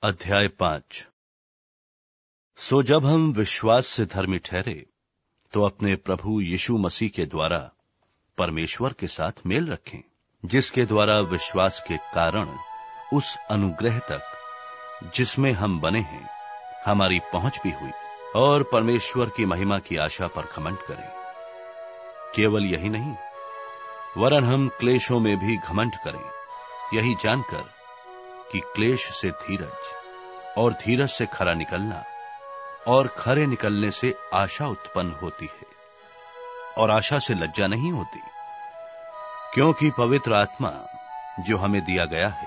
अध्याय 5। सो जब हम विश्वास से धर्मी ठहरे तो अपने प्रभु यीशु मसीह के द्वारा परमेश्वर के साथ मेल रखें, जिसके द्वारा विश्वास के कारण उस अनुग्रह तक जिसमें हम बने हैं हमारी पहुंच भी हुई, और परमेश्वर की महिमा की आशा पर घमंड करें। केवल यही नहीं, वरन हम क्लेशों में भी घमंड करें, यही जानकर कि क्लेश से धीरज और धीरज से खरा निकलना और खरे निकलने से आशा उत्पन्न होती है, और आशा से लज्जा नहीं होती, क्योंकि पवित्र आत्मा जो हमें दिया गया है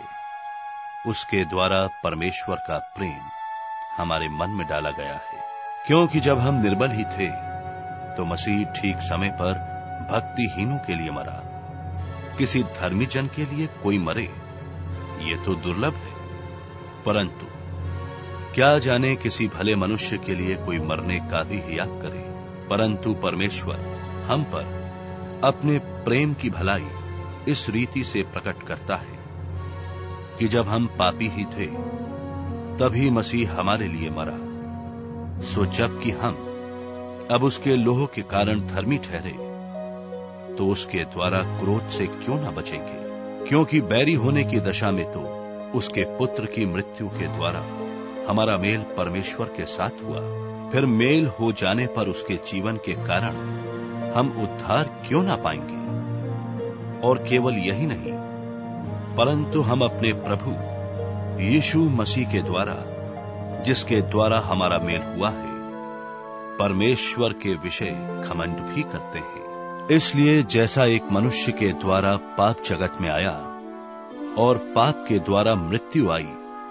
उसके द्वारा परमेश्वर का प्रेम हमारे मन में डाला गया है। क्योंकि जब हम निर्बल ही थे तो मसीह ठीक समय पर भक्तिहीनों के लिए मरा। किसी धर्मी जन के लिए कोई मरे ये तो दुर्लभ है, परंतु क्या जाने किसी भले मनुष्य के लिए कोई मरने का भी हियाव करे। परंतु परमेश्वर हम पर अपने प्रेम की भलाई इस रीति से प्रकट करता है कि जब हम पापी ही थे तभी मसीह हमारे लिए मरा। सो जबकि हम अब उसके लोह के कारण धर्मी ठहरे तो उसके द्वारा क्रोध से क्यों ना बचेंगे। क्योंकि बैरी होने की दशा में तो उसके पुत्र की मृत्यु के द्वारा हमारा मेल परमेश्वर के साथ हुआ, फिर मेल हो जाने पर उसके जीवन के कारण हम उद्धार क्यों ना पाएंगे। और केवल यही नहीं, परंतु हम अपने प्रभु यीशु मसीह के द्वारा, जिसके द्वारा हमारा मेल हुआ है, परमेश्वर के विषय घमंड भी करते हैं। इसलिए जैसा एक मनुष्य के द्वारा पाप जगत में आया और पाप के द्वारा मृत्यु आई,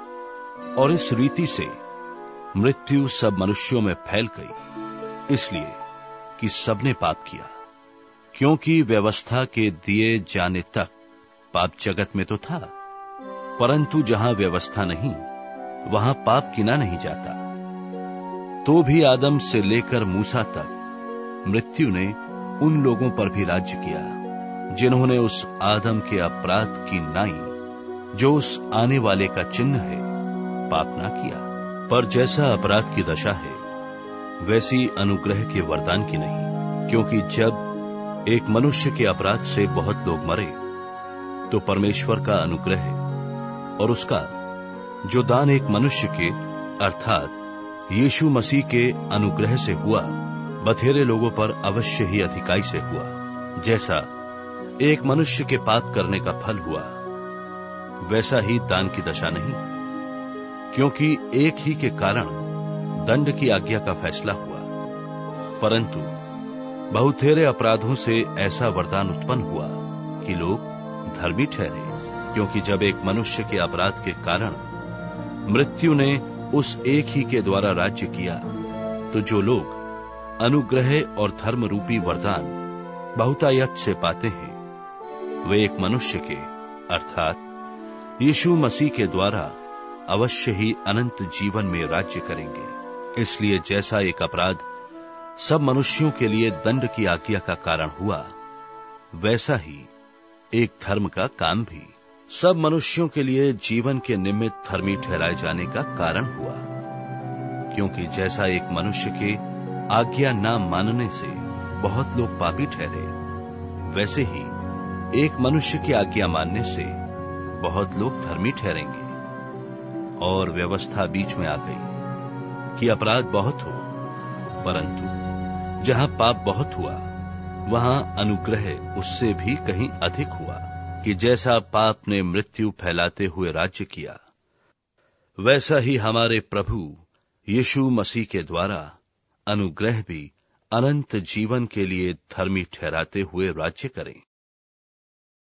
और इस रीति से मृत्यु सब मनुष्यों में फैल गई, इसलिए कि सबने पाप किया। क्योंकि व्यवस्था के दिए जाने तक पाप जगत में तो था, परंतु जहां व्यवस्था नहीं वहां पाप गिना नहीं जाता। तो भी आदम से लेकर मूसा तक मृत्यु ने उन लोगों पर भी राज्य किया जिन्होंने उस आदम के अपराध की नाई, जो उस आने वाले का चिन्ह है, पाप ना किया। पर जैसा अपराध की दशा है वैसी अनुग्रह के वरदान की नहीं। क्योंकि जब एक मनुष्य के अपराध से बहुत लोग मरे तो परमेश्वर का अनुग्रह और उसका जो दान एक मनुष्य के अर्थात यीशु मसीह के अनुग्रह से हुआ, बथेरे लोगों पर अवश्य ही अधिकाई से हुआ। जैसा एक मनुष्य के पाप करने का फल हुआ, वैसा ही दान की दशा नहीं। क्योंकि एक ही के कारण दंड की आज्ञा का फैसला हुआ, परंतु बहुतेरे अपराधों से ऐसा वरदान उत्पन्न हुआ कि लोग धर्मी ठहरे। क्योंकि जब एक मनुष्य के अपराध के कारण मृत्यु ने उस एक ही के द्वारा राज्य किया, तो जो लोग अनुग्रह और धर्म रूपी वरदान बहुतायत से पाते हैं, वे एक मनुष्य के अर्थात यीशु मसीह के द्वारा अवश्य ही अनंत जीवन में राज्य करेंगे। इसलिए जैसा एक अपराध सब मनुष्यों के लिए दंड की आज्ञा का कारण हुआ, वैसा ही एक धर्म का काम भी सब मनुष्यों के लिए जीवन के निमित्त धर्मी ठहराए जाने का कारण हुआ। क्योंकि जैसा एक मनुष्य के आज्ञा ना मानने से बहुत लोग पापी ठहरे, वैसे ही एक मनुष्य की आज्ञा मानने से बहुत लोग धर्मी ठहरेंगे। और व्यवस्था बीच में आ गई कि अपराध बहुत हो, परंतु जहां पाप बहुत हुआ वहां अनुग्रह उससे भी कहीं अधिक हुआ। कि जैसा पाप ने मृत्यु फैलाते हुए राज्य किया, वैसा ही हमारे प्रभु यीशु मसीह के द्वारा अनुग्रह भी अनंत जीवन के लिए धर्मी ठहराते हुए राज्य करें।